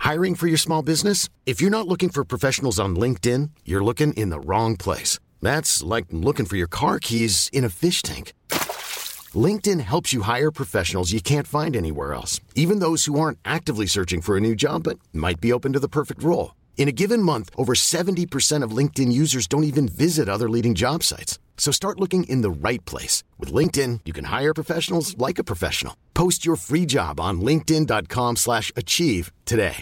Hiring for your small business? If you're not looking for professionals on LinkedIn, you're looking in the wrong place. That's like looking for your car keys in a fish tank. LinkedIn helps you hire professionals you can't find anywhere else, even those who aren't actively searching for a new job but might be open to the perfect role. In a given month, over 70% of LinkedIn users don't even visit other leading job sites. So start looking in the right place. With LinkedIn, you can hire professionals like a professional. Post your free job on linkedin.com/achieve today.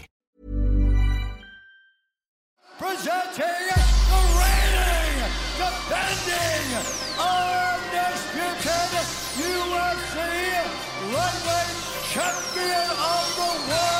Presenting the reigning, defending, undisputed UFC lightweight champion of the world.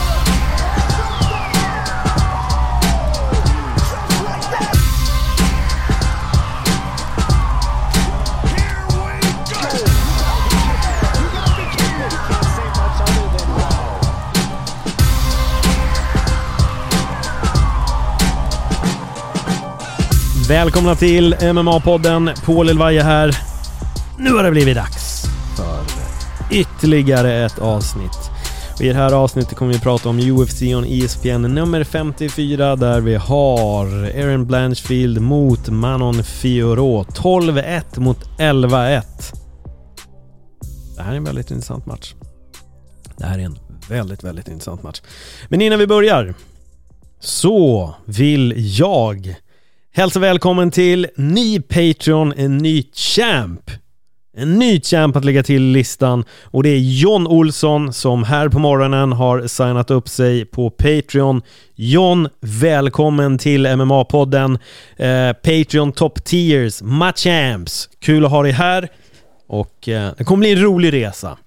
Välkomna till MMA-podden, Paul Elvaje här. Nu har det blivit dags för ytterligare ett avsnitt. Och i det här avsnittet kommer vi prata om UFC on ESPN nummer 54, där vi har Erin Blanchfield mot Manon Fiorot. 12-1 mot 11-1. Det här är en väldigt intressant match. Det här är en väldigt intressant match. Men innan vi börjar så vill jag hälsa välkommen till ny Patreon, en ny champ. En ny champ att lägga till listan. Och det är John Olsson som här på morgonen har signat upp sig på Patreon. John, välkommen till MMA-podden. Patreon Top Tiers, Machamps. Kul att ha dig här. Och det kommer bli en rolig resa.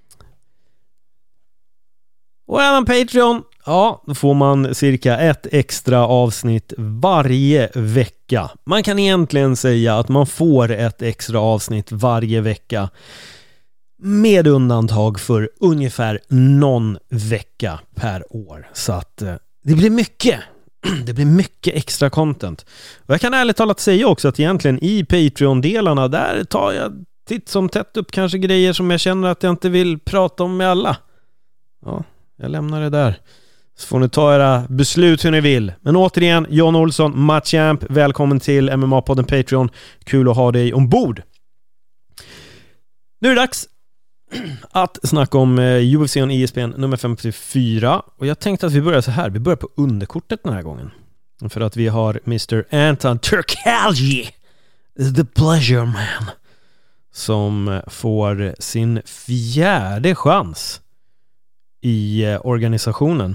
Och är man Patreon, ja, då får man cirka ett extra avsnitt varje vecka. Man kan egentligen säga att man får ett extra avsnitt varje vecka, med undantag för ungefär någon vecka per år. Så att det blir mycket. Det blir mycket extra content. Och jag kan ärligt talat säga också att egentligen i Patreon-delarna, där tar jag titt som tätt upp kanske grejer som jag känner att jag inte vill prata om med alla. Ja, jag lämnar det där. Så får ni ta era beslut hur ni vill. Men återigen, John Olsson, Machamp, välkommen till MMA-podden Patreon. Kul att ha dig ombord. Nu är det dags att snacka om UFC on ESPN nummer 54. Och jag tänkte att vi börjar så här. Vi börjar på underkortet den här gången. För att vi har Mr. Anton Turkalj, the pleasure man, som får sin 4:e chans i organisationen.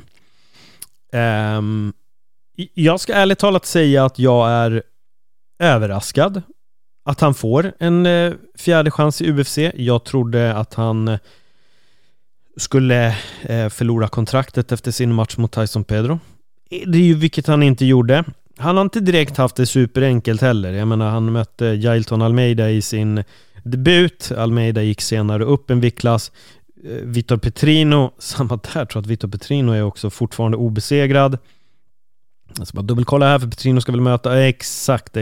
Jag ska ärligt talat säga att jag är överraskad att han får en 4:e chans i UFC. Jag trodde att han skulle förlora kontraktet efter sin match mot Tyson Pedro. Det är ju vilket han inte gjorde. Han har inte direkt haft det superenkelt heller. Jag menar, han mötte Jailton Almeida i sin debut. Almeida gick senare upp en viktklass. Vitor Petrino, samma där, tror att Vitor Petrino är också fortfarande obesegrad. Jag ska bara dubbelkolla här, för Petrino ska väl möta exakt.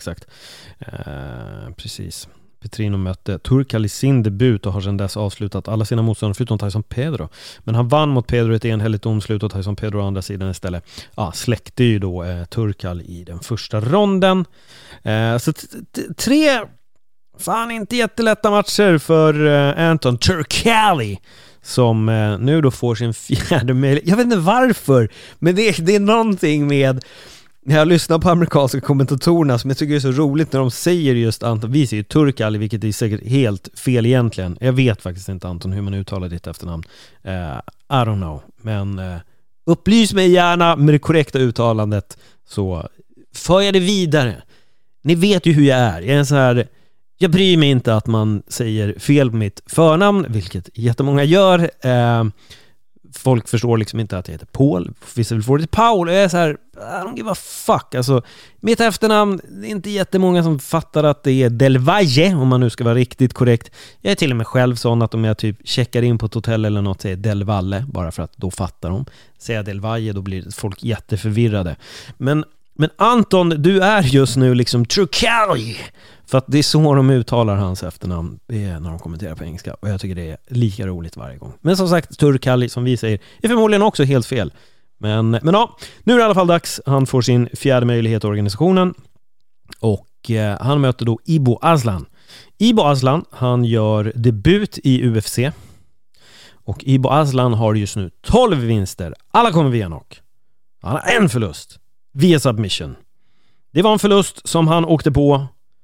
Precis. Petrino mötte Turkalj i sin debut och har sedan dess avslutat alla sina motståndare förutom Tyson Pedro. Men han vann mot Pedro ett enhälligt domslut, och Tyson Pedro å andra sidan istället släckte ju då Turkalj i den första ronden. Så 3 fan inte jättelätta matcher för Anton Turkalj, som nu då får sin 4:e möjlighet. Jag vet inte varför, men det är någonting med, när jag lyssnar på amerikanska kommentatorerna, som jag tycker är så roligt när de säger just Anton. Vi säger Turkalj, vilket är säkert helt fel egentligen. Jag vet faktiskt inte, Anton, hur man uttalar ditt efternamn. I don't know. Men upplys mig gärna med det korrekta uttalandet, så för jag det vidare. Ni vet ju hur jag är. Jag är en så här... Jag bryr mig inte att man säger fel på mitt förnamn, vilket jättemånga gör. Folk förstår liksom inte att jag heter Paul. Vissa vill få det till Paul. Och jag är så här, I don't give a fuck. Alltså, mitt efternamn, det är inte jättemånga som fattar att det är Del Valle, om man nu ska vara riktigt korrekt. Jag är till och med själv sån att om jag typ checkar in på ett hotell eller något, säger Del Valle, bara för att då fattar de. Säger jag Del Valle, då blir folk jätteförvirrade. Men Anton, du är just nu liksom Turkalj. För att det är så de uttalar hans efternamn, det är när de kommenterar på engelska. Och jag tycker det är lika roligt varje gång. Men som sagt, Turkalj, som vi säger, är förmodligen också helt fel. Men ja, nu är det i alla fall dags. Han får sin fjärde möjlighet i organisationen. Och han möter då Ibo Aslan. Ibo Aslan, han gör debut i UFC. Och Ibo Aslan har just nu 12 vinster. Alla kommer via knock. Han har en förlust via submission. Det var en förlust som han åkte på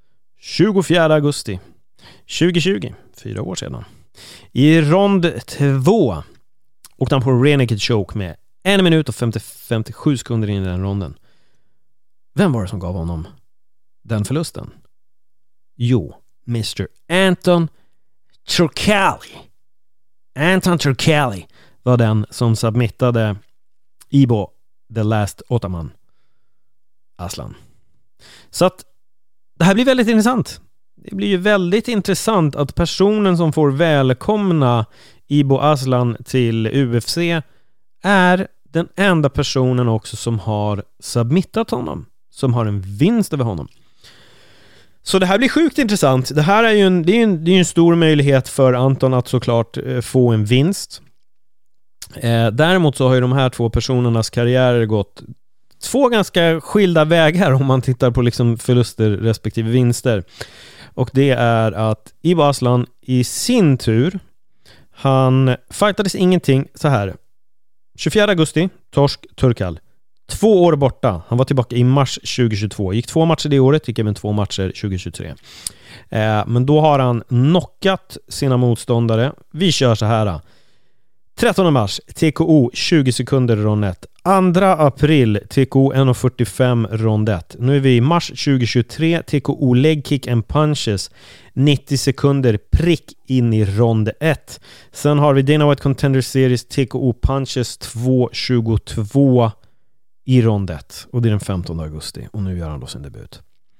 24 augusti 2020, 4 år sedan. I rond 2 åkte han på rear naked choke med 1 minut och 57 sekunder in i den ronden. Vem var det som gav honom den förlusten? Jo, Mr. Anton Turkalj. Anton Turkalj var den som submittade Ibo The Last Ottoman Aslan. Så att det här blir väldigt intressant. Det blir ju väldigt intressant att personen som får välkomna Ibo Aslan till UFC är den enda personen också som har submittat honom, som har en vinst över honom. Så det här blir sjukt intressant. Det här är ju en stor möjlighet för Anton att såklart få en vinst. Däremot så har ju de här två personernas karriärer gått två ganska skilda vägar om man tittar på liksom förluster respektive vinster. Och det är att Ibo Aslan i sin tur, han fightades ingenting så här. 24 augusti, torsk, Turkalj. 2 år borta. Han var tillbaka i mars 2022. Gick 2 matcher det året, gick även 2 matcher 2023. Men då har han knockat sina motståndare. Vi kör så här. 13 mars, TKO 20 sekunder rond 1. 2 april, TKO 1.45 rond 1. Nu är vi i mars 2023, TKO leg kick and punches 90 sekunder prick in i rond 1. Sen har vi Dana White Contender Series TKO punches 2.22 i rond 1. Och det är den 15 augusti. Och nu gör han då sin debut.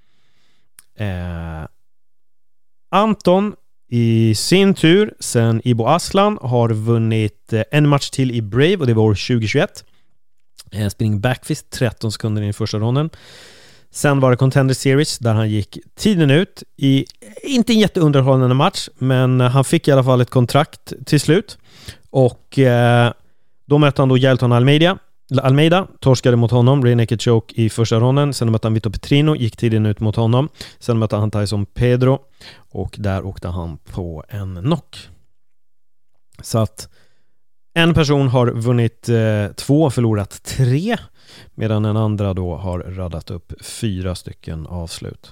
Anton i sin tur, sen Ibo Aslan, har vunnit en match till i Brave, och det var år 2021. Spinning backfist 13 sekunder i första ronden. Sen var det Contender Series där han gick tiden ut i inte en jätteunderhållande match, men han fick i alla fall ett kontrakt till slut. Och då mötte han då Jailton Almeida, torskade mot honom, rear naked choke i första ronden. Sen mötte han Vito Petrino, gick tiden ut mot honom. Sen mötte han Tyson Pedro, och där åkte han på en knock. Så att en person har vunnit 2, förlorat 3, medan den andra då har radat upp 4 stycken avslut.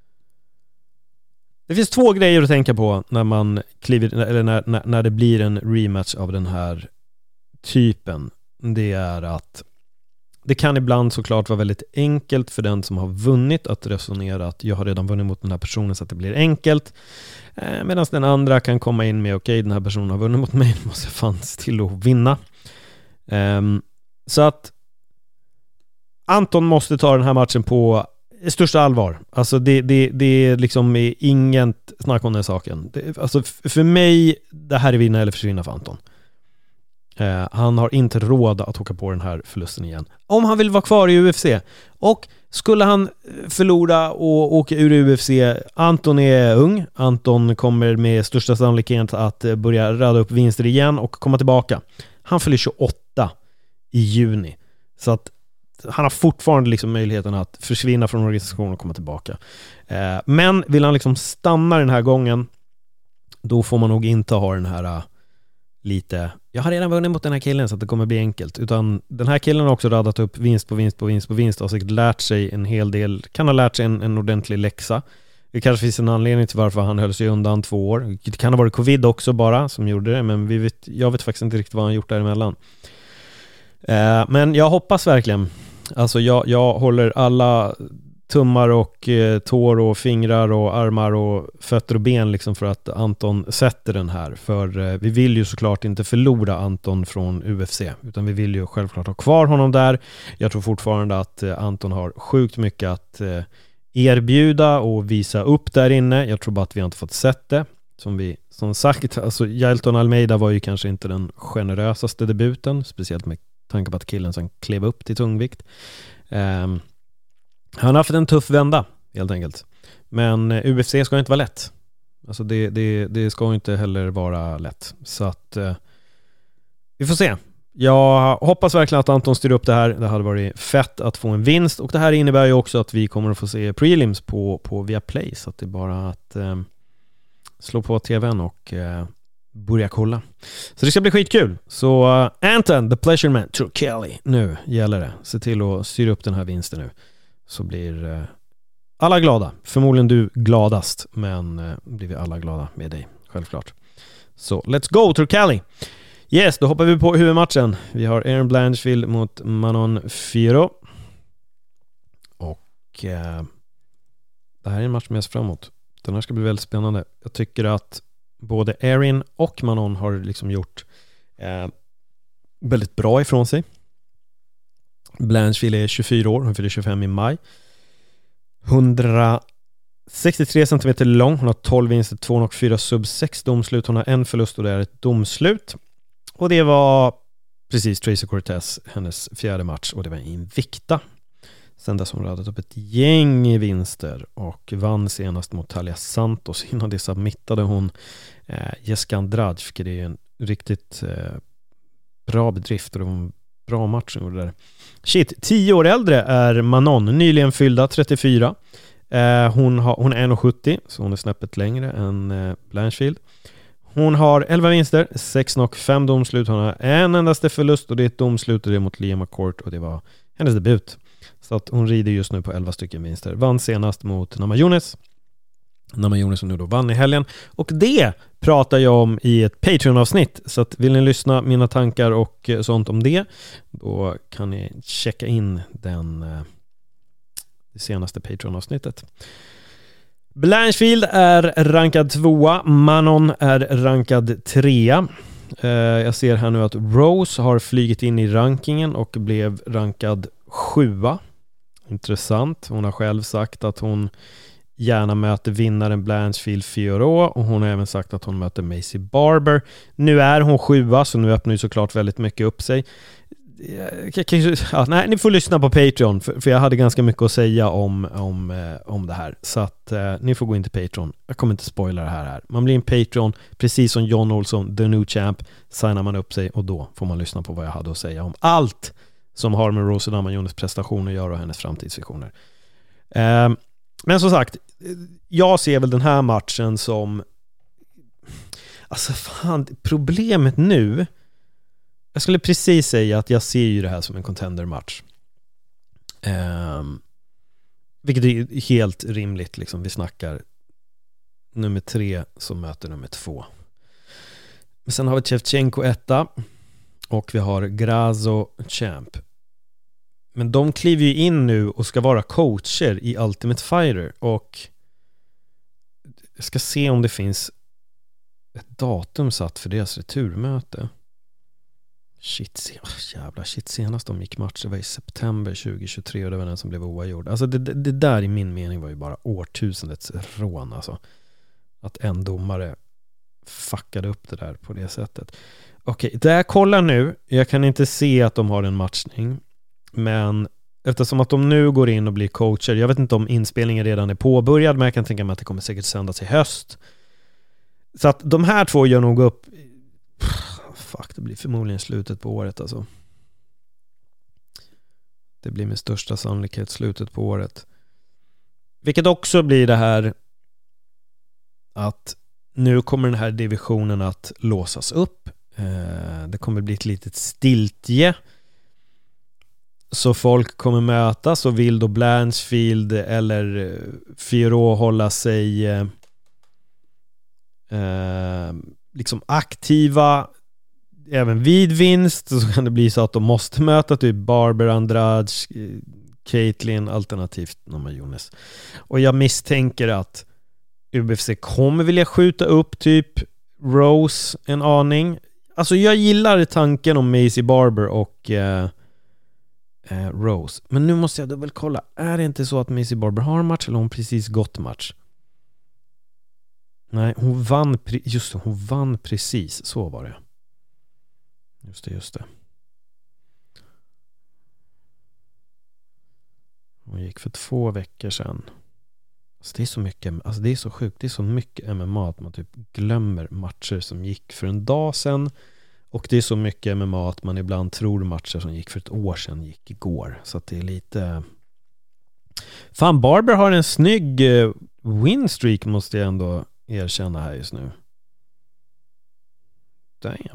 Det finns 2 grejer att tänka på när man kliver, eller när det blir en rematch av den här typen. Det är att det kan ibland såklart vara väldigt enkelt för den som har vunnit att resonera att jag har redan vunnit mot den här personen så att det blir enkelt. Medan den andra kan komma in med okej, den här personen har vunnit mot mig, måste jag fanns till att vinna. Så att Anton måste ta den här matchen på största allvar. Alltså det är liksom inget snack om den saken. Alltså för mig, det här är vinna eller försvinna för Anton. Han har inte råd att åka på den här förlusten igen om han vill vara kvar i UFC. Och skulle han förlora och åka ur UFC, Anton är ung, Anton kommer med största sannolikhet att börja rada upp vinster igen och komma tillbaka. Han fyller 28 i juni, så att han har fortfarande liksom möjligheten att försvinna från organisationen och komma tillbaka. Men vill han liksom stanna den här gången, då får man nog inte ha den här lite, jag har redan vunnit mot den här killen så att det kommer bli enkelt, utan den här killen har också radat upp vinst på vinst och säkert lärt sig en hel del, kan ha lärt sig en ordentlig läxa. Det kanske finns en anledning till varför han höll sig undan 2 år. Det kan ha varit covid också bara som gjorde det, men jag vet faktiskt inte riktigt vad han gjort däremellan. Men jag hoppas verkligen, alltså jag håller alla tummar och tår och fingrar och armar och fötter och ben liksom för att Anton sätter den här. För vi vill ju såklart inte förlora Anton från UFC, utan vi vill ju självklart ha kvar honom där. Jag tror fortfarande att Anton har sjukt mycket att erbjuda och visa upp där inne. Jag tror bara att vi har inte fått sett det. Som sagt, alltså Jailton Almeida var ju kanske inte den generösaste debuten, speciellt med tanke på att killen som klev upp till tungvikt. Han har haft en tuff vända helt enkelt. Men UFC ska inte vara lätt. Alltså det ska inte heller vara lätt. Så att vi får se. Jag hoppas verkligen att Anton styr upp det här. Det hade varit fett att få en vinst. Och det här innebär ju också att vi kommer att få se prelims på Viaplay. Så att det är bara att slå på tvn och börja kolla. Så det ska bli skitkul. Så Anton, the pleasure man, Drew Kelly. Nu gäller det. Se till att styra upp den här vinsten nu. Så blir alla glada. Förmodligen du gladast. Men blir vi alla glada med dig. Självklart. Så let's go, Drew Kelly. Yes, då hoppar vi på huvudmatchen. Vi har Erin Blanchfield mot Manon Fiorot. Och det här är en match som jag ser fram emot. Den här ska bli väldigt spännande. Jag tycker att både Erin och Manon har liksom gjort väldigt bra ifrån sig. Blanchfield är 24 år, hon fyller 25 i maj. 163 cm lång, hon har 12 vinster, 204 sub 6 domslut. Hon har en förlust och det är ett domslut. Och det var precis Tracy Cortez, hennes fjärde match, och det var Invicta. Sen dess hon radat upp ett gäng vinster och vann senast mot Talia Santos. Innan det submittade hon Jessica Andrade, för det är en riktigt bra bedrift och det var en bra match hon gjorde där. Shit, 10 år äldre är Manon, nyligen fyllda 34. Hon är 1,70, så hon är snäppet längre än Blanchfield. Hon har 11 vinster, 6 knock, 5 domslut. Hon har en endaste förlust och det är ett domslut och det är mot Lia McCourt och det var hennes debut. Så att hon rider just nu på 11 stycken vinster. Vann senast mot Namajunas. Namajunas som nu då vann i helgen. Och det pratar jag om i ett Patreon-avsnitt. Så att vill ni lyssna mina tankar och sånt om det, då kan ni checka in det senaste Patreon-avsnittet. Blanchfield är rankad 2, Manon är rankad 3. Jag ser här nu att Rose har flygit in i rankingen och blev rankad 7. Intressant. Hon har själv sagt att hon gärna möter vinnaren Blanchfield Fiorot och hon har även sagt att hon möter Maycee Barber. Nu är hon 7, så nu öppnar ju såklart väldigt mycket upp sig. Nej, ni får lyssna på Patreon för jag hade ganska mycket att säga om det här, så att ni får gå in till Patreon. Jag kommer inte spoila det här. Man blir en Patreon precis som John Olsson, the new champ, signar man upp sig och då får man lyssna på vad jag hade att säga om allt som har med Rose Namajunas prestationer att göra och hennes framtidsvisioner. Men som sagt, jag ser väl den här matchen som, alltså fan, problemet nu, jag skulle precis säga att jag ser ju det här som en contender-match. Vilket är helt rimligt liksom. Vi snackar nummer 3 som möter nummer 2. Men sen har vi Shevchenko 1 och vi har Grasso champ. Men de kliver ju in nu och ska vara coacher i Ultimate Fighter, och jag ska se om det finns ett datum satt för deras returmöte. Shit, senast de gick matcher var i september 2023 och det var den som blev oavgjord. Alltså det där i min mening var ju bara årtusendets rån, alltså. Att en domare fuckade upp det där på det sättet. Okej, det jag kollar nu, jag kan inte se att de har en matchning, men eftersom att de nu går in och blir coacher, jag vet inte om inspelningen redan är påbörjad, men jag kan tänka mig att det kommer säkert sändas i höst. Så att de här två gör nog upp. Fuck, det blir förmodligen slutet på året, alltså. Det blir med största sannolikhet slutet på året. Vilket också blir det här att nu kommer den här divisionen att låsas upp. Det kommer bli ett litet stiltje. Så folk kommer mötas och vill då Blanchfield eller Fiorot hålla sig liksom aktiva även vid vinst, så kan det bli så att de måste möta typ Barber, Andrade, Caitlyn alternativt Namajunas. Och jag misstänker att UFC kommer vilja skjuta upp typ Rose en aning. Alltså jag gillar tanken om Maycee Barber och Rose. Men nu måste jag då väl kolla. Är det inte så att Maycee Barber har match eller hon precis gått match? Nej, hon vann precis. Så var det. Just det. Hon gick för 2 veckor sedan. Alltså det är så mycket, alltså det är så sjukt. Det är så mycket MMA att man typ glömmer matcher som gick för en dag sedan Och det är så mycket MMA att man ibland tror matcher som gick för ett år sedan gick igår. Så att det är lite... Fan, Barber har en snygg winstreak, måste jag ändå erkänna här just nu. Damn.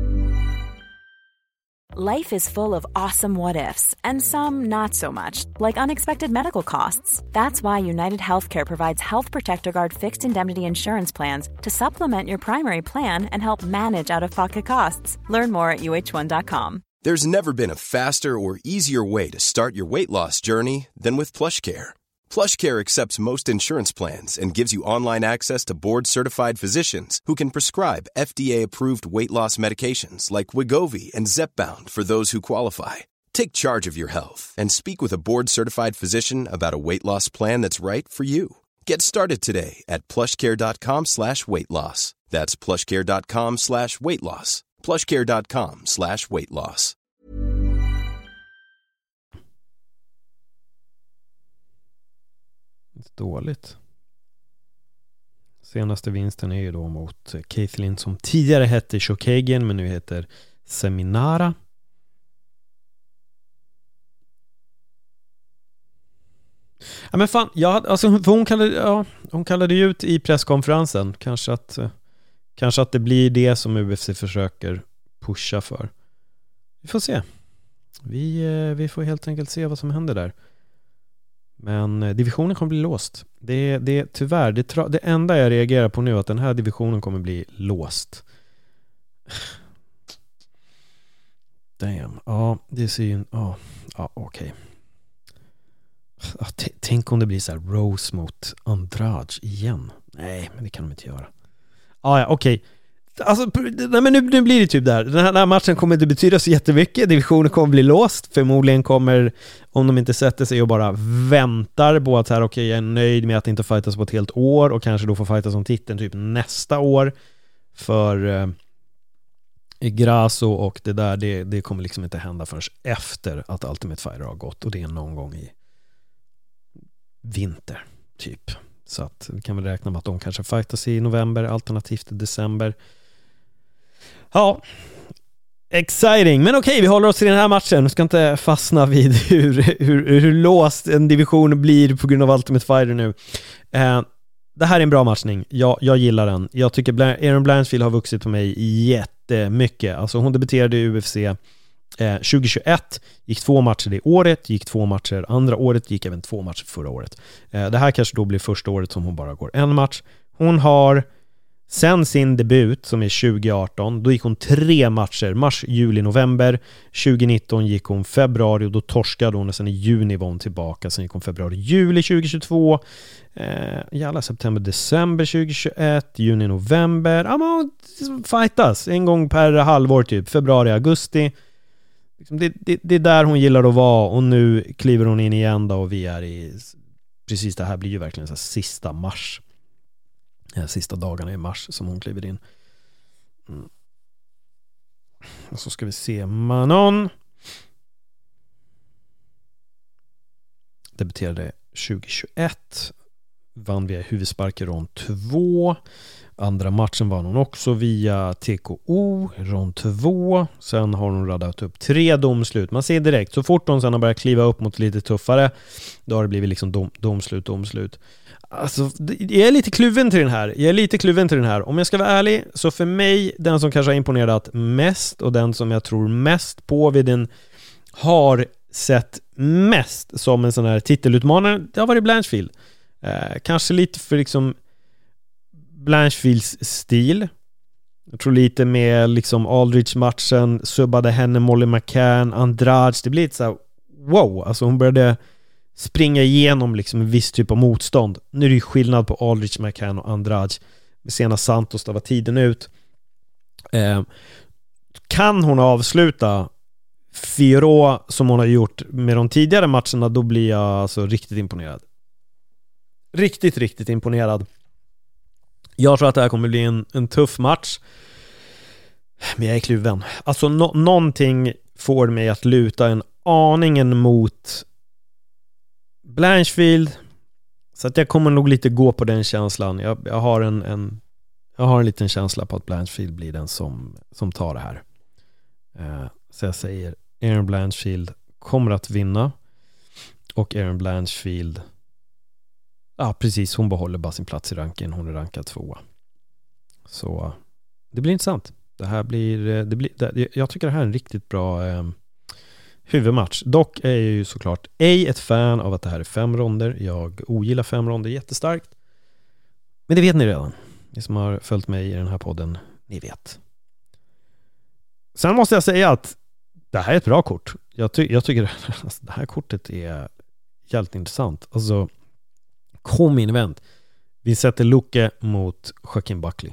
Life is full of awesome what-ifs, and some not so much, like unexpected medical costs. That's why United Healthcare provides Health Protector Guard fixed indemnity insurance plans to supplement your primary plan and help manage out-of-pocket costs. Learn more at uh1.com. There's never been a faster or easier way to start your weight loss journey than with PlushCare. PlushCare accepts most insurance plans and gives you online access to board-certified physicians who can prescribe FDA-approved weight loss medications like Wegovy and Zepbound for those who qualify. Take charge of your health and speak with a board-certified physician about a weight loss plan that's right for you. Get started today at plushcare.com/weightloss. That's plushcare.com/weightloss. plushcare.com/weightloss. Dåligt. Senaste vinsten är ju då mot Kathleen som tidigare hette Chookagian men nu heter Seminara. Ja men fan, alltså hon kallade ju ut i presskonferensen kanske att det blir det som UFC försöker pusha för. Vi får se. Vi får helt enkelt se vad som händer där. Men divisionen kommer bli låst. Det tyvärr, det enda jag reagerar på nu är att den här divisionen kommer bli låst. Damn. Ja, det ser ju... Ja, okej. Tänk om det blir så här Rose mot Andrade igen. Nej, men det kan de inte göra. Ja, okej. Alltså, nej, men nu blir det typ där. Den här matchen kommer inte betyda så jättemycket. Divisionen kommer bli låst. Förmodligen kommer, om de inte sätter sig och bara väntar på att här, okej, jag är nöjd med att inte fightas på ett helt år och kanske då får fightas om titeln typ nästa år för Grasso och det där, det kommer liksom inte hända förrän efter att Ultimate Fighter har gått och det är någon gång i vinter typ. Så att vi kan väl räkna med att de kanske fightas i november alternativt i december. Ja, exciting. Men okej, vi håller oss till den här matchen. Vi ska inte fastna vid hur låst en division blir på grund av Ultimate Fighter nu. Det här är en bra matchning. Jag gillar den. Jag tycker Erin Blanchfield har vuxit på mig jättemycket. Alltså hon debuterade i UFC 2021, gick 2 matcher det året, gick 2 matcher andra året, gick även 2 matcher förra året. Det här kanske då blir första året som hon bara går en match. Hon har sen sin debut som är 2018, då gick hon 3 matcher, mars, juli, november. 2019 gick hon februari och då torskade hon och sen i juni var hon tillbaka. Sen gick hon februari, juli 2022. Jävla september, december 2021, juni, november. Ja, man fightas en gång per halvår typ, februari, augusti. Det är där hon gillar att vara och nu kliver hon in igen då och vi är i precis, det här blir ju verkligen så här sista mars. Sista dagarna i mars som hon kliver in. Och så ska vi se Manon. Debuterade 2021. Vann via huvudspark i rond 2. Andra matchen vann hon också via TKO, rond 2. Sen har hon radat upp 3 domslut. Man ser direkt, så fort hon sen har börjat kliva upp mot lite tuffare, då har det blivit liksom domslut. Alltså, jag är lite kluven till den här. Om jag ska vara ärlig, så för mig, den som kanske har imponerat mest och den som jag tror mest på vid den har sett mest som en sån här titelutmanare, det har varit Blanchfield. Kanske lite för liksom Blanchfields stil. Jag tror lite med liksom Aldridge-matchen, subbade henne Molly McCann, Andrade, det blir lite så här, wow, alltså hon började springa igenom liksom en viss typ av motstånd. Nu är det ju skillnad på Aldridge, McCann och Andrade. Med sena Santos, där var tiden ut. Kan hon avsluta Firo som hon har gjort med de tidigare matcherna, då blir jag alltså riktigt imponerad. Riktigt imponerad. Jag tror att det här kommer bli en tuff match. Men jag är kluven. Alltså någonting får mig att luta en aningen mot Blanchfield. Så att jag kommer nog lite gå på den känslan. Jag har en liten känsla på att Blanchfield blir den som tar det här. Så jag säger Erin Blanchfield kommer att vinna. Och Erin Blanchfield, precis, hon behåller bara sin plats i ranken. Hon är rankad 2. Så det blir intressant. Jag tycker det här är en riktigt bra huvudmatch. Dock är jag ju såklart ett fan av att det här är 5 ronder. Jag ogillar 5 ronder jättestarkt. Men det vet ni redan. Ni som har följt mig i den här podden, ni vet. Sen måste jag säga att det här är ett bra kort. Jag tycker alltså, det här kortet är jävligt intressant. Alltså, kom in event. Vi sätter Luque mot Joaquin Buckley.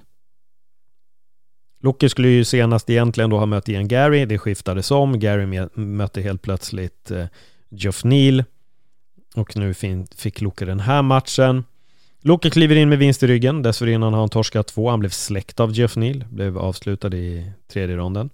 Luque skulle ju senast egentligen då ha mött Ian Gary. Det skiftades om. Gary mötte helt plötsligt Geoff Neal. Och nu fick Luque den här matchen. Luque kliver in med vinst i ryggen. Dessförinnan har han torskat 2. Han blev släckt av Geoff Neal. Blev avslutad i 3:e ronden.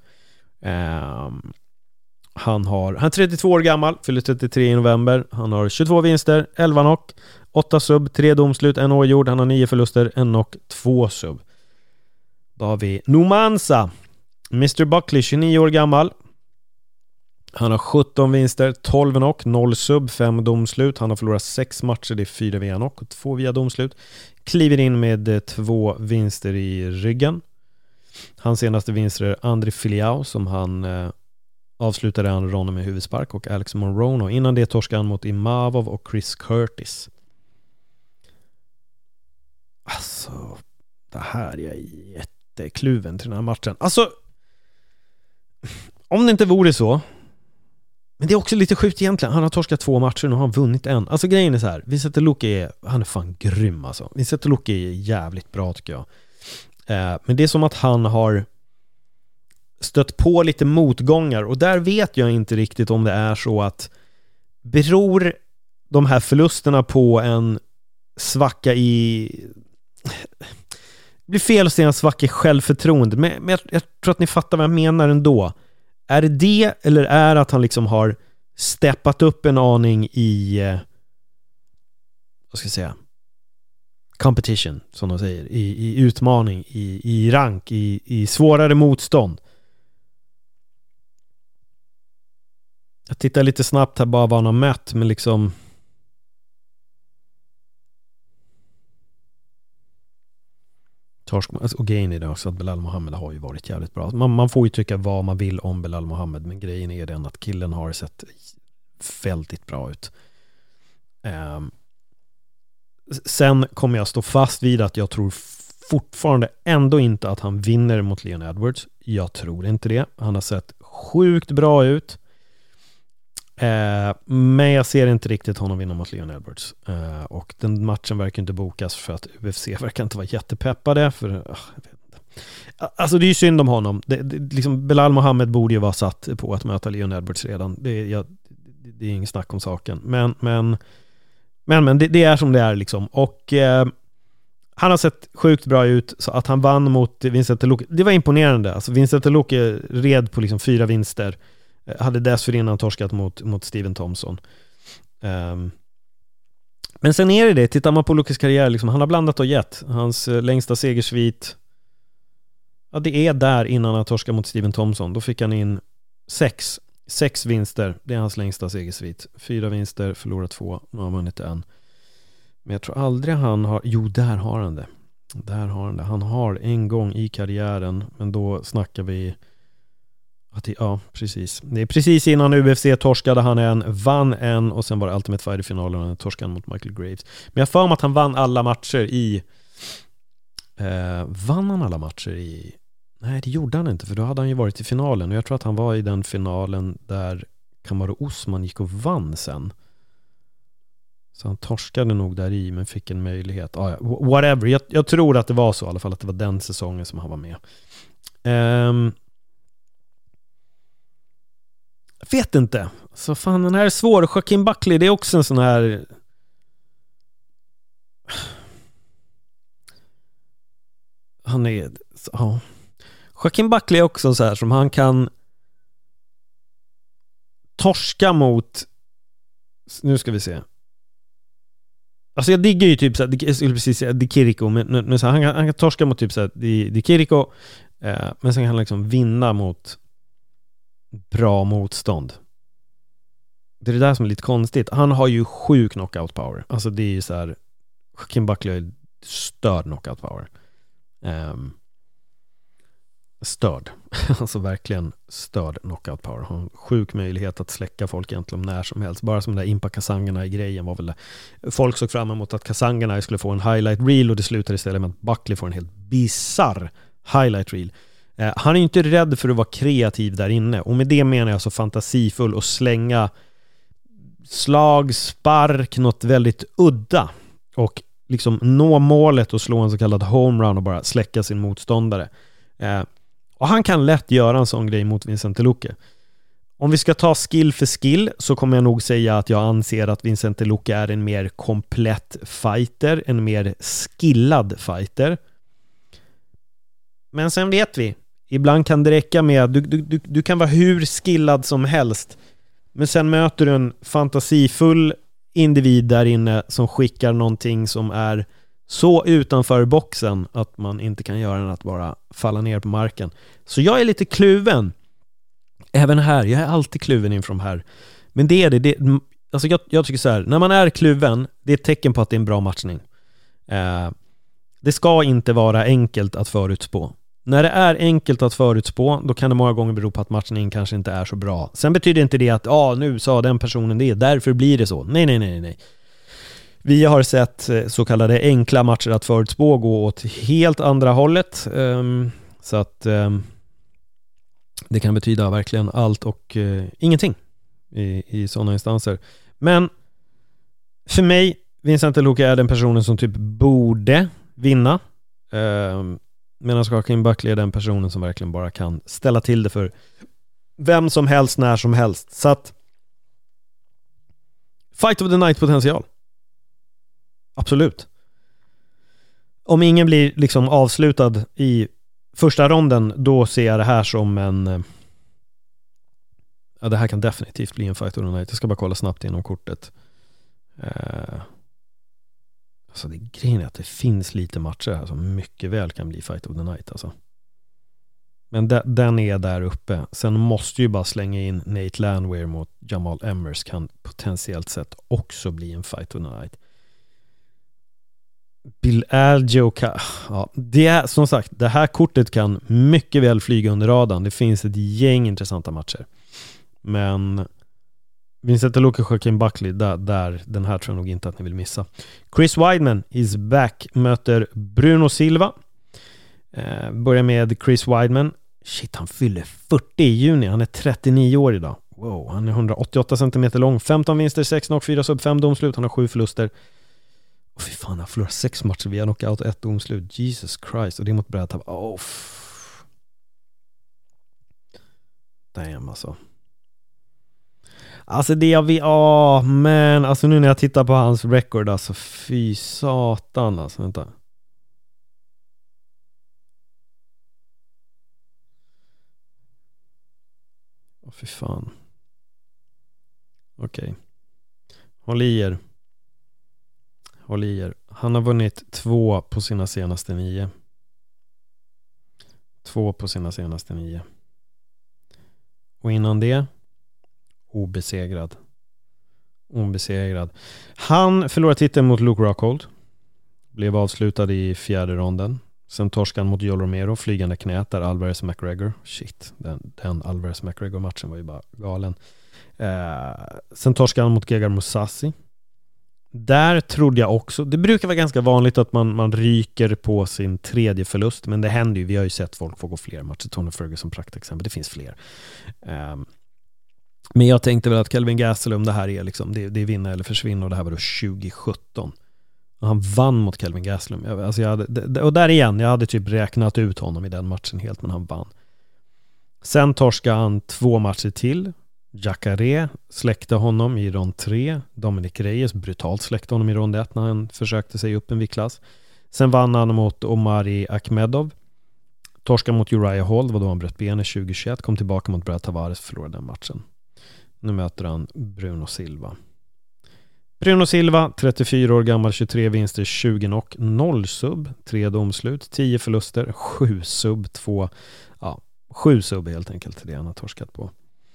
Han är 32 år gammal. Fyller 33 i november. Han har 22 vinster, 11 knock, 8 sub, 3 domslut, 1 oavgjord. Han har 9 förluster, 1 knock, 2 sub. Då har vi Numansa. Mr. Buckley, 29 år gammal. Han har 17 vinster, 12 knock, 0 sub, 5 domslut. Han har förlorat 6 matcher, det är 4 via knock och 2 via domslut. Kliver in med 2 vinster i ryggen. Hans senaste vinster är André Filiao som han avslutade han ronden med huvudspark, och Alex Monroe. Innan det torskade han mot Imavov och Chris Curtis. Alltså, det här är jättekluven till den här matchen. Alltså, om det inte vore så. Men det är också lite sjukt egentligen. Han har torskat 2 matcher och har vunnit 1. Alltså grejen är så här. Vincent Luque han är fan grym alltså. Vincent Luque är jävligt bra tycker jag. Men det är som att han har stött på lite motgångar, och där vet jag inte riktigt om det är så att beror de här förlusterna på en svacka i, det blir fel att säga en svacka i självförtroende, men jag tror att ni fattar vad jag menar ändå. Är det eller är att han liksom har steppat upp en aning i vad ska jag säga, competition som de säger, i utmaning, i rank, i svårare motstånd. Jag tittar lite snabbt här bara vad han har mätt, men liksom och grejen är det också att Belal Mohammed har ju varit jävligt bra. Man får ju tycka vad man vill om Belal Mohammed, men grejen är den att killen har sett väldigt bra ut. Sen kommer jag stå fast vid att jag tror fortfarande ändå inte att han vinner mot Leon Edwards. Jag tror inte det. Han har sett sjukt bra ut. Men jag ser inte riktigt honom vinna mot Leon Edwards. Och den matchen verkar inte bokas för att UFC verkar inte vara jättepeppade. För, jag vet inte. Alltså det är ju synd om honom. Liksom Belal Mohammed borde ju vara satt på att möta Leon Edwards redan. Det är ingen snack om saken. Men det är som det är liksom. Och han har sett sjukt bra ut, så att han vann mot Vincent Luque, det var imponerande. Alltså Vincent Luque red på liksom 4 vinster. Hade dessförinnan torskat mot Steven Thompson. Men sen är det, tittar man på Luques karriär liksom, han har blandat och gett. Hans längsta segersvit, det är där innan han torskade mot Steven Thompson. Då fick han in 6 vinster. Det är hans längsta segersvit. 4 vinster, förlorat 2. Nu har han vunnit 1. Men jag tror aldrig han har... Jo, där har han det. Han har en gång i karriären, men då snackar vi... Ja, precis. Det är precis innan UFC torskade han vann en, och sen var det Ultimate Fighter-finalen och han torskade mot Michael Graves. Men jag får om att han vann alla matcher i... vann han alla matcher i... Nej, det gjorde han inte, för då hade han ju varit i finalen. Och jag tror att han var i den finalen där Kamaru Usman gick och vann sen. Så han torskade nog där i, men fick en möjlighet. Whatever, jag tror att det var så i alla fall, att det var den säsongen som han var med. Jag vet inte. Så fan, den här är svår. Joaquin Buckley, det är också en sån här... Han är... Ja. Joaquin Buckley är också så här som han kan torska mot... Nu ska vi se. Alltså jag diggar ju typ så här, jag skulle precis säga Di Chirico, men så här, han kan torska mot typ så här Di Chirico, men sen kan han liksom vinna mot bra motstånd. Det är det där som är lite konstigt. Han har ju sjuk knockout power. Alltså det är ju så här, Joaquin Buckley har störd knockout power. Störd. Alltså verkligen störd knockout power. Har en sjuk möjlighet att släcka folk egentligen när som helst. Bara som den där Impa Kasanganay grejen var väl det. Folk såg fram emot att Kasanganay skulle få en highlight reel och det slutade istället med att Buckley får en helt bizarr highlight reel. Han är ju inte rädd för att vara kreativ där inne. Och med det menar jag så fantasifull och slänga slag, spark, något väldigt udda. Och liksom nå målet och slå en så kallad homerun och bara släcka sin motståndare. Och han kan lätt göra en sån grej mot Vicente Luque. Om vi ska ta skill för skill så kommer jag nog säga att jag anser att Vicente Luque är en mer komplett fighter, en mer skillad fighter. Men sen vet vi, ibland kan det räcka med att du kan vara hur skillad som helst, men sen möter du en fantasifull individ där inne som skickar någonting som är så utanför boxen att man inte kan göra än att bara falla ner på marken. Så jag är lite kluven. Även här, jag är alltid kluven inför de här. Men det är det. Alltså jag tycker så här, när man är kluven, det är ett tecken på att det är en bra matchning. Det ska inte vara enkelt att förutspå. När det är enkelt att förutspå, då kan det många gånger bero på att matchningen kanske inte är så bra. Sen betyder inte det att nu sa den personen det, därför blir det så. Nej. Vi har sett så kallade enkla matcher att förutspå gå åt helt andra hållet. Så att det kan betyda verkligen allt och ingenting i sådana instanser. Men för mig, Vicente Luque är den personen som typ borde vinna. Medan Joaquin Buckley är den personen som verkligen bara kan ställa till det för vem som helst, när som helst. Så att fight of the night potential. Absolut. Om ingen blir liksom avslutad i första ronden, då ser jag det här som en... Ja, det här kan definitivt bli en fight of the night. Jag ska bara kolla snabbt inom kortet. Alltså det grejen är att det finns lite matcher här som mycket väl kan bli fight of the night alltså. Men den är där uppe. Sen måste ju bara slänga in Nate Landwehr mot Jamal Emmers, kan potentiellt sett också bli en fight of the night. Bill Algeo det är som sagt, det här kortet kan mycket väl flyga under radarn. Det finns ett gäng intressanta matcher. Men Vicente Luque och Joaquin Buckley, där den här tror jag nog inte att ni vill missa. Chris Weidman is back, möter Bruno Silva. Börjar med Chris Weidman. Shit, han fyller 40 i juni. Han är 39 år idag. Wow, han är 188 cm lång. 15 vinster, 6 knock, 4 sub, 5 domslut. Han har 7 förluster. Och fy fan, han förlorar 6 matcher via knockout och 1 domslut. Jesus Christ. Och det är mot Brad Tavares. Damn alltså. Alltså det jag vill... men alltså nu när jag tittar på hans record, alltså fy satan alltså. Vänta. Fy fan. Okej. Håll i er. Han har vunnit 2 på sina senaste 9. 2 på sina senaste 9. Och innan det obesegrad. Han förlorade titeln mot Luke Rockhold. Blev avslutad i 4:e ronden. Sen torskan mot Joel Romero, flygande knät där Alvarez McGregor. Shit, den Alvarez McGregor matchen var ju bara galen. Sen torskan mot Gegard Mousasi. Där trodde jag också, det brukar vara ganska vanligt att man ryker på sin 3:e förlust, men det händer ju, vi har ju sett folk få gå fler matcher. Tony Ferguson praktexempel, det finns fler. Men jag tänkte väl att Kelvin Gastelum, det här är liksom, det är vinna eller försvinna, och det här var då 2017. Och han vann mot Kelvin Gastelum. Och där igen, jag hade typ räknat ut honom i den matchen helt, men han vann. Sen torskade han 2 matcher till. Jacare släckte honom i rond 3. Dominic Reyes brutalt släckte honom i rond 1 när han försökte sig upp en viktklass. Sen vann han mot Omari Akhmedov. Torskade mot Uriah Hall, var då han bröt benet 2021. Kom tillbaka mot Brad Tavares, förlorade den matchen. Nu möter han Bruno Silva. Bruno Silva, 34 år gammal, 23 vinster, 20 knock, 0 sub, 3 domslut, 10 förluster, 7 sub, 2. Ja, 7 sub helt enkelt, det han har torskat på.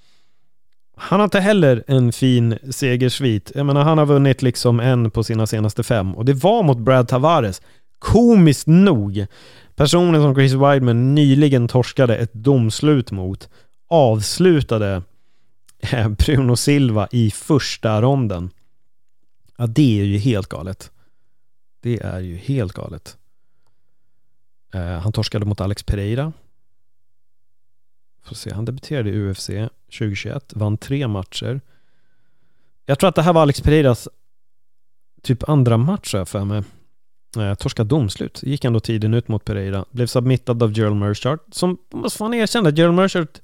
han har inte heller en fin segersvit. Jag menar, han har vunnit liksom en på sina senaste 5. Och det var mot Brad Tavares. Komiskt nog. Personen som Chris Weidman nyligen torskade ett domslut mot avslutade Bruno Silva i första ronden. Ja, det är ju helt galet. Det är ju helt galet. Han torskade mot Alex Pereira. Får se, han debuterade i UFC 2021, vann 3 matcher. Jag tror att det här var Alex Pereiras typ andra match för mig. Torskade domslut. Gick ändå tiden ut mot Pereira. Blev submittad av Gerald Meerschaert, som måste fan erkänna att Gerald Meerschaert,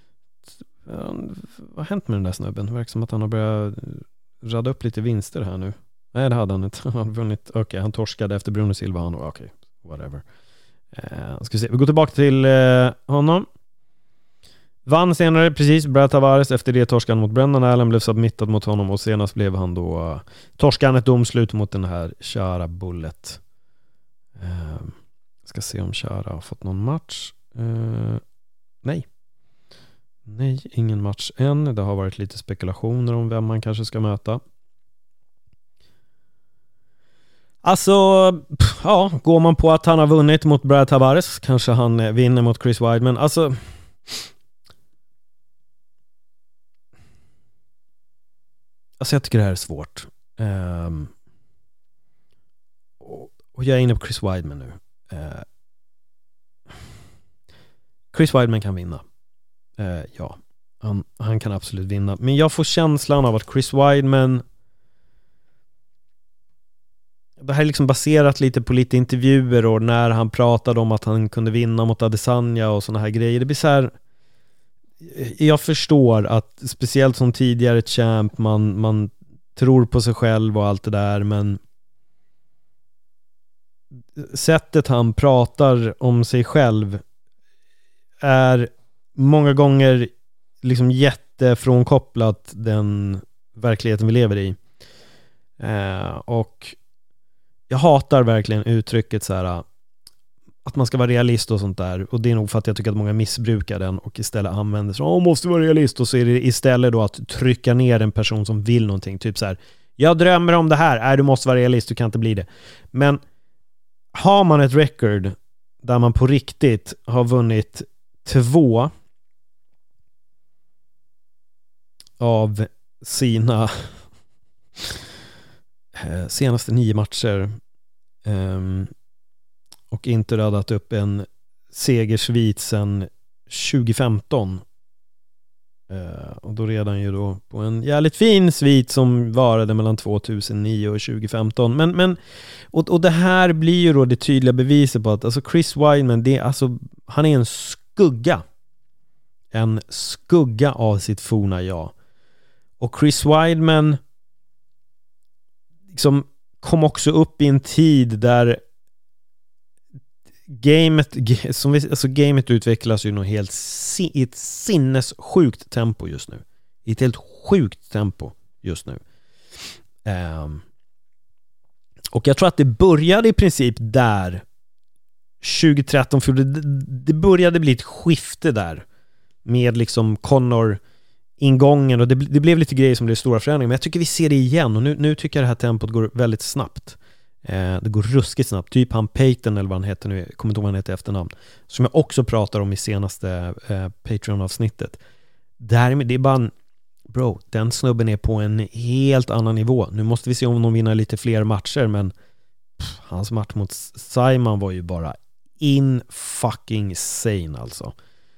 vad har hänt med den där snubben? Det verkar som att han har börjat rada upp lite vinster här nu. Nej, det hade han inte. Han hade vunnit. Okej, han torskade efter Bruno Silva. Okej, whatever. Ska vi se. Vi går tillbaka till honom. Vann senare precis Brad Tavares. Efter det torskan mot Brendan Allen, blev submittad mot honom, och senast blev han då torskan ett domslut mot den här Chara Bullet. Ska se om Chara har fått någon match. Nej, ingen match än. Det har varit lite spekulationer om vem man kanske ska möta. Alltså, ja, går man på att han har vunnit mot Brad Tavares, kanske han vinner mot Chris Weidman. Alltså jag tycker det här är svårt. Och jag är inne på Chris Weidman nu. Chris Weidman kan vinna. Ja, han kan absolut vinna. Men jag får känslan av att Chris Weidman, det här är liksom baserat lite på lite intervjuer och när han pratade om att han kunde vinna mot Adesanya och såna här grejer. Det blir så här, jag förstår att speciellt som tidigare champ, man tror på sig själv och allt det där, men sättet han pratar om sig själv är många gånger liksom jättefrånkopplat den verkligheten vi lever i. Och jag hatar verkligen uttrycket så här, att man ska vara realist och sånt där, och det är nog för att jag tycker att många missbrukar den och istället använder så, måste vara realist, och så är det istället då att trycka ner en person som vill någonting, typ så här, jag drömmer om det här, du måste vara realist, du kan inte bli det. Men har man ett record där man på riktigt har vunnit 2 av sina senaste 9 matcher och inte radat upp en segersvit sedan 2015, och då redan ju då på en jävligt fin svit som varade mellan 2009 och 2015, men och det här blir ju då det tydliga beviset på att alltså Chris Weidman, han är en skugga av sitt forna jag. Och Chris Weidman liksom kom också upp i en tid där gamet utvecklas ju nog helt i ett sinnessjukt tempo just nu. I ett helt sjukt tempo just nu. Och jag tror att det började i princip där 2013, för det började bli ett skifte där med liksom Conor ingången, och det blev lite grejer som blev stora förändringar, men jag tycker vi ser det igen, och nu tycker jag det här tempot går väldigt snabbt. Det går ruskigt snabbt. Typ han Peyton, eller vad han heter nu, jag kommer inte ihåg vad han heter i efternamn, som jag också pratar om i senaste Patreon-avsnittet. Det är bara bro, den snubben är på en helt annan nivå. Nu måste vi se om de vinner lite fler matcher, men hans match mot Simon var ju bara fucking sane alltså.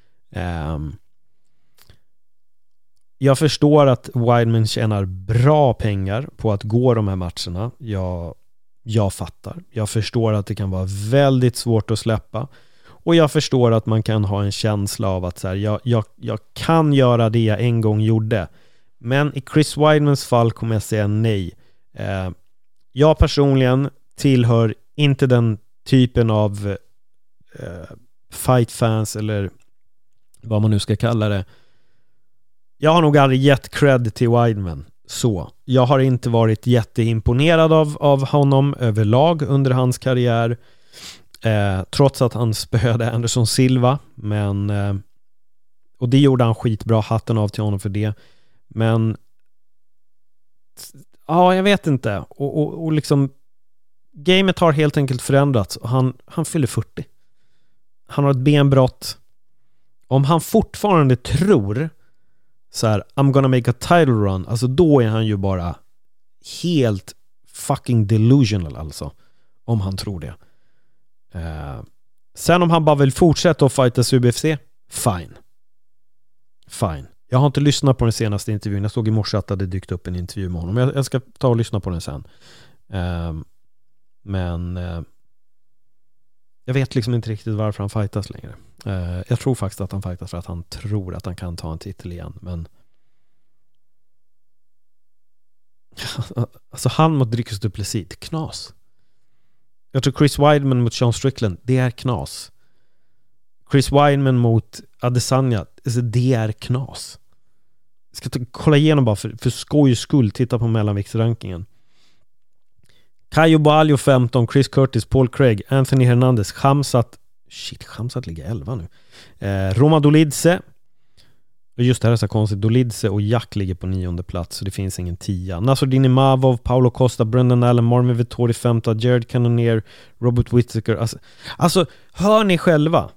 Jag förstår att Weidman tjänar bra pengar på att gå de här matcherna. Jag fattar. Jag förstår att det kan vara väldigt svårt att släppa. Och jag förstår att man kan ha en känsla av att så här, jag kan göra det jag en gång gjorde. Men i Chris Weidmans fall kommer jag säga nej. Jag personligen tillhör inte den typen av fightfans, eller vad man nu ska kalla det. Jag har nog aldrig gett cred till Weidman. Så jag har inte varit jätteimponerad av honom överlag under hans karriär, trots att han spöade Anderson Silva, men och det gjorde han skitbra, hatten av till honom för det. Men ja, jag vet inte. Och liksom gamet har helt enkelt förändrats. Och han fyller 40. Han har ett benbrott. Om han fortfarande tror så här, I'm gonna make a title run, alltså då är han ju bara helt fucking delusional alltså. Om han tror det. Sen om han bara vill fortsätta att fightas i UFC, fine. Jag har inte lyssnat på den senaste intervjun. Jag såg i morse att det hade dykt upp en intervju med honom. Jag ska ta och lyssna på den sen. Men jag vet liksom inte riktigt varför han fightas längre. Jag tror faktiskt att han fightas för att han tror att han kan ta en titel igen. Men alltså han mot Dricus du Plessis, knas. Jag tror Chris Weidman mot Sean Strickland, det är knas. Chris Weidman mot Adesanya, alltså det är knas. Jag ska kolla igenom bara för skojs skull, titta på mellanviktsrankingen. Caio Borralho 15, Chris Curtis, Paul Craig, Anthony Hernandez, Khamzat ligger 11 nu. Roma Dolidze. Just det här är så konstigt. Dolidze och Jack ligger på 9:e plats, så det finns ingen 10. Nassourdine Imavov, Paulo Costa, Brendan Allen, Marvin Vettori 5, Jared Cannonier, Robert Whittaker. Alltså, hör ni själva?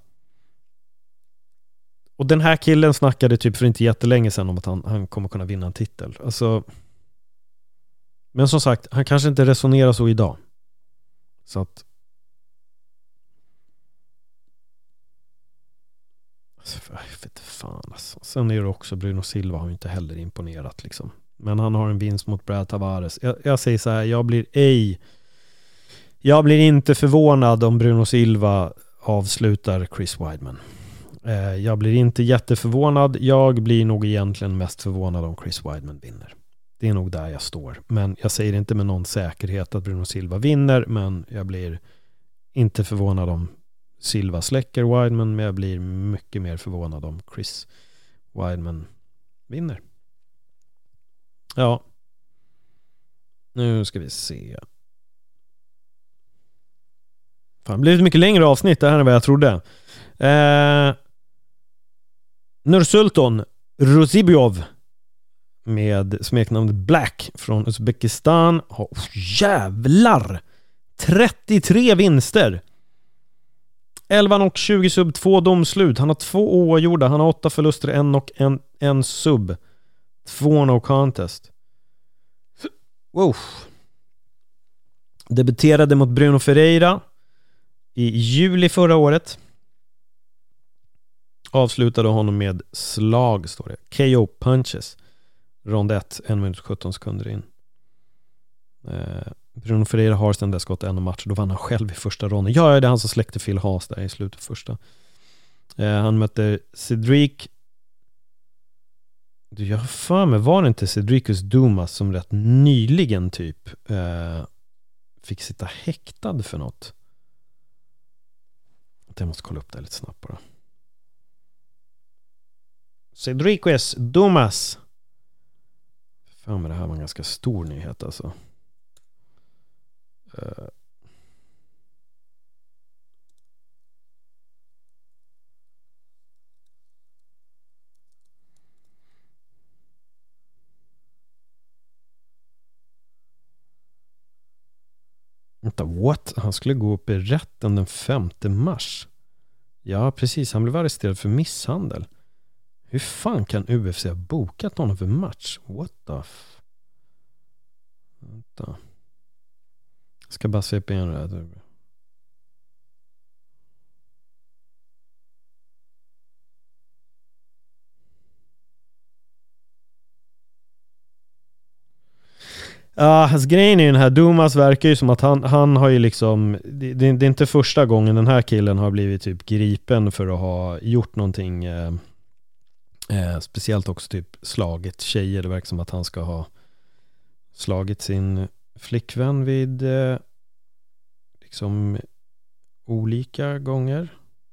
Och den här killen snackade typ för inte jättelänge sedan om att han kommer kunna vinna en titel. Alltså, men som sagt, han kanske inte resonerar så idag. Så att jag vet fan alltså. Sen är det också Bruno Silva har ju inte heller imponerat liksom. Men han har en vinst mot Brad Tavares. Jag säger så här, jag blir inte förvånad om Bruno Silva avslutar Chris Weidman. Jag blir inte jätteförvånad. Jag blir nog egentligen mest förvånad om Chris Weidman vinner. Det är nog där jag står. Men jag säger inte med någon säkerhet att Bruno Silva vinner, men jag blir inte förvånad om Silva släcker Weidman, men jag blir mycket mer förvånad om Chris Weidman vinner. Ja. Nu ska vi se. Fan, det blev ett mycket längre avsnitt det här än vad jag trodde. Nursulton Ruzibiov med smeknamnet Black från Uzbekistan. Jävlar! 33 vinster. 11 och 20 sub, 2 domslut. Han har 2 oavgjorda. Han har 8 förluster, 1 och en sub. 2 no contest. Wow. Debuterade mot Bruno Ferreira i juli förra året. Avslutade honom med slag, står det. KO punches. Rond 1, 1 minut 17 sekunder in. Bruno Ferreira har sedan dess gått en match. Då vann han själv i första ronden. Ja, det är han som släckte Phil Haas där i slutet första. Han mötte Cedric. Du gör för mig, var det inte Cedricus Dumas som rätt nyligen typ fick sitta häktad för något? Jag måste kolla upp det lite snabbt bara. Cedricus Dumas. Fan, men det här var en ganska stor nyhet alltså. What? Han skulle gå upp i rätten den 5 mars. Ja, precis. Han blev arresterad för misshandel. Hur fan kan UFC ha bokat honom för match? What the Vänta. Jag ska bara se på en rädd. Grejen är den här, Dumas verkar ju som att han har ju liksom, det är inte första gången den här killen har blivit typ gripen för att ha gjort någonting speciellt också typ slagit tjejer. Det verkar som att han ska ha slagit sin flickvän vid liksom olika gånger.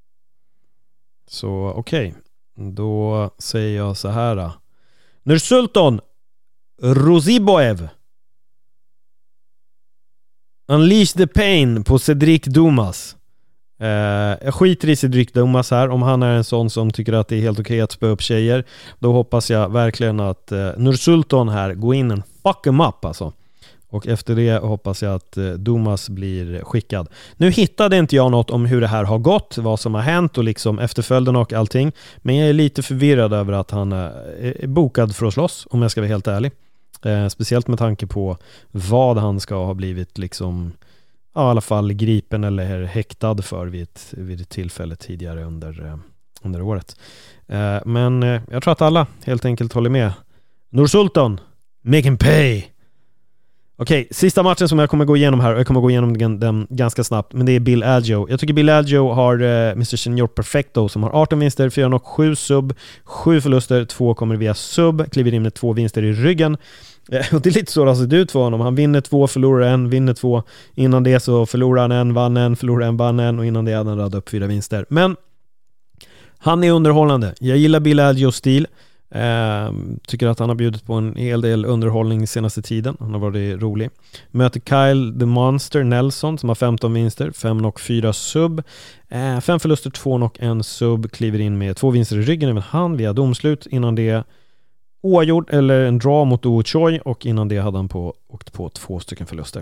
Så okej. Då säger jag så här. Nursulton Ruziboev Unleash the pain på Cedric Dumas. Jag skiter i Cedric Dumas här. Om han är en sån som tycker att det är helt okej att spö upp tjejer, då hoppas jag verkligen att Nursultan här går in och fuck him up alltså. Och efter det hoppas jag att Dumas blir skickad. Nu hittade inte jag något om hur det här har gått, vad som har hänt och liksom efterföljden och allting. Men jag är lite förvirrad över att han är bokad för att slåss, om jag ska vara helt ärlig. Speciellt med tanke på vad han ska ha blivit liksom, ja, i alla fall gripen eller häktad för vid ett tillfälle tidigare under året. Men jag tror att alla helt enkelt håller med. Nursultan, make him pay! Okej, sista matchen som jag kommer gå igenom här, och jag kommer gå igenom den ganska snabbt, men det är Bill Algeo. Jag tycker Bill Algeo har Mr. Senior Perfecto som har 18 vinster, 4 och 7 sub, 7 förluster, 2 kommer via sub, kliver in med 2 vinster i ryggen. Och det är lite så det har sett ut för honom. Han vinner 2, förlorar 1, vinner 2. Innan det så förlorar han 1, vann 1, förlorar 1, vann 1, och innan det hade han radat upp 4 vinster. Men han är underhållande. Jag gillar Bill Algeos stil. Tycker att han har bjudit på en hel del underhållning senaste tiden. Han har varit rolig. Möter Kyle the Monster Nelson som har 15 vinster, 5 och 4 sub, 5 förluster, 2 och 1 sub, kliver in med 2 vinster i ryggen, även han via domslut. Innan det oavgjord eller en draw mot Do Choi, och innan det hade han åkt på 2 stycken förluster.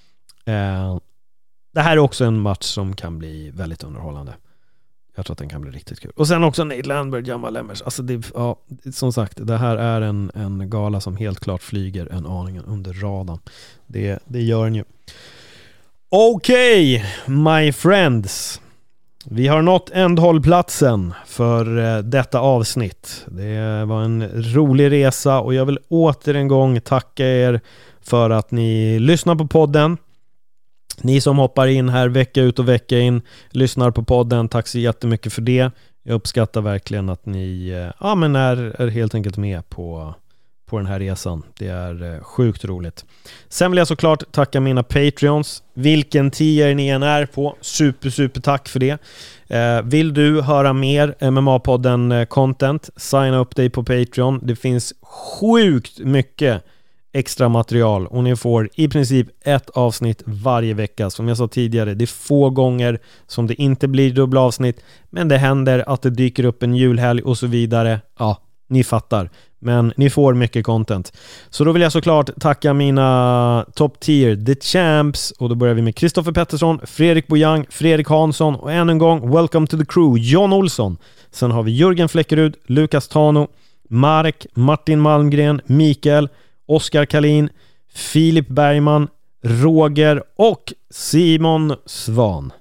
Det här är också en match som kan bli väldigt underhållande. Jag tror att den kan bli riktigt kul. Och sen också Nate Landberg, Jamal Lemmers. Alltså som sagt, det här är en gala som helt klart flyger en aning under radarn. Det gör den ju. Okej, my friends. Vi har nått ändhållplatsen för detta avsnitt. Det var en rolig resa, och jag vill åter en gång tacka er för att ni lyssnar på podden. Ni som hoppar in här vecka ut och vecka in, lyssnar på podden, tack så jättemycket för det. Jag uppskattar verkligen att ni är helt enkelt med på den här resan. Det är sjukt roligt. Sen vill jag såklart tacka mina Patreons. Vilken tier ni än är på, super tack för det. Vill du höra mer MMA-podden content, signa upp dig på Patreon. Det finns sjukt mycket extra material, och ni får i princip ett avsnitt varje vecka. Som jag sa tidigare, det är få gånger som det inte blir dubbla avsnitt, men det händer att det dyker upp en julhelg och så vidare. Ja, ni fattar. Men ni får mycket content. Så då vill jag såklart tacka mina top tier, The Champs. Och då börjar vi med Kristoffer Pettersson, Fredrik Bojang, Fredrik Hansson, och än en gång welcome to the crew, John Olsson. Sen har vi Jörgen Fläckerud, Lukas Tano, Marek, Martin Malmgren, Mikael, Oskar Kalin, Filip Bergman, Roger och Simon Svan.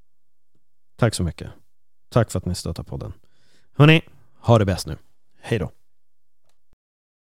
Tack så mycket. Tack för att ni stöttar podden. Hörrni, ha det bäst nu. Hej då.